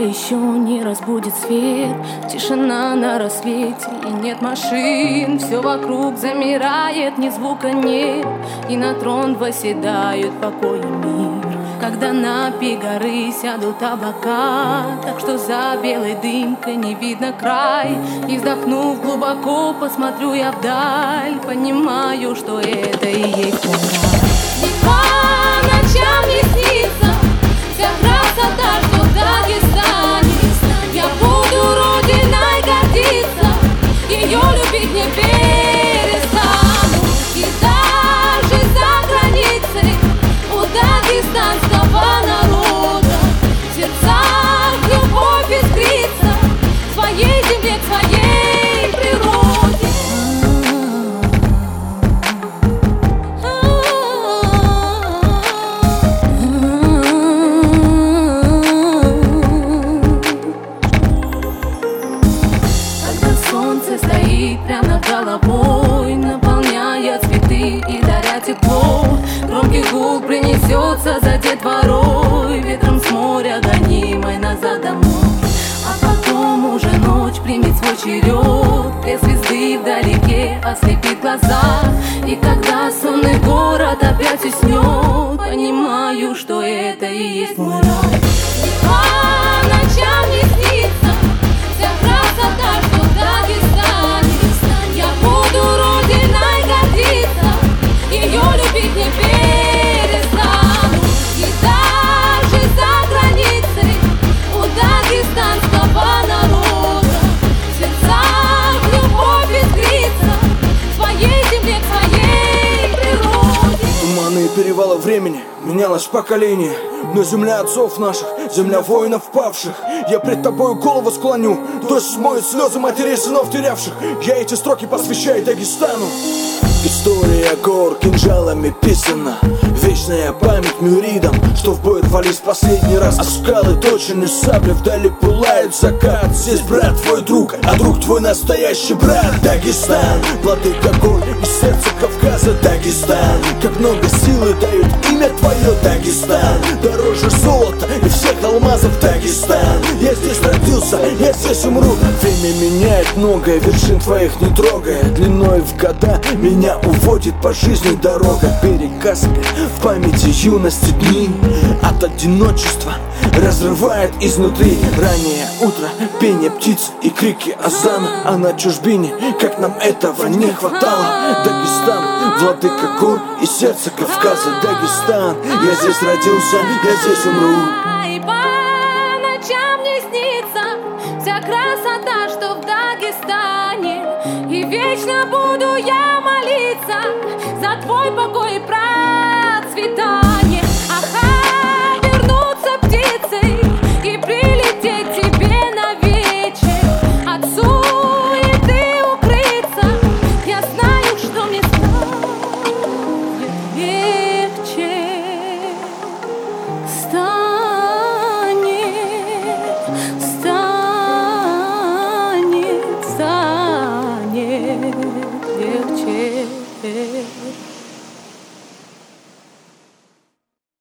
еще не разбудит свет. Тишина на рассвете, и нет машин. Все вокруг замирает, ни звука нет. И на трон восседают покой и мир. Когда на пик горы сядут облака, так что за белой дымкой не видно край. И вздохнув глубоко, посмотрю я вдаль. Понимаю, что это и есть мой рай. По ночам не снится вся красота, что в Дагестане. Я буду родиной гордиться, ее любить не перестану. И даже за границей у дагестанского народа в сердцах любовь искрится к своей земле, к своей природе. Солнце стоит прямо над головой, наполняя цветы и даря тепло. Громкий гул принесется за детворой, ветром с моря гонимой назад домой. А потом уже ночь примет свой черед, две звезды вдалеке ослепит глаза. И когда сонный город опять уснет, понимаю, что это и есть мой рай. По ночам не снится вся красота, что в Дагестане. Я буду родиной гордиться, ее любить не перестану. И даже за границей у дагестанского народа в сердцах любовь искрится к своей земле, к своей природе. Туманы перевала времени, менялось поколение, но земля отцов наших, земля воинов павших. Я пред тобою голову склоню, дождь смоет слезы матерей сынов терявших. Я эти строки посвящаю Дагестану. История гор кинжалами писана, вечная память мюридам, что в бой рвались последний раз. А скалы точены сабли, вдали пылает закат. Здесь брат твой друг, а друг твой настоящий брат. Дагестан, владыка гор и сердце Кавказа. Дагестан, как много силы дают имя твое. Дагестан, дороже золота и всех алмазов. Дагестан, я здесь родился, я здесь умру. Время меняет многое, вершин твоих не трогая. Длиной в года меня уводит по жизни дорога. Берег Каспия, в памяти юности дни от одиночества разрывает изнутри. Раннее утро, пение птиц и крики азана. А на чужбине, как нам этого не хватало. Дагестан, владыка гор и сердце Кавказа. Дагестан, я здесь родился, я здесь умру. И по ночам не снится вся красота, что в Дагестане. И вечно буду я молиться за твой покой и правду.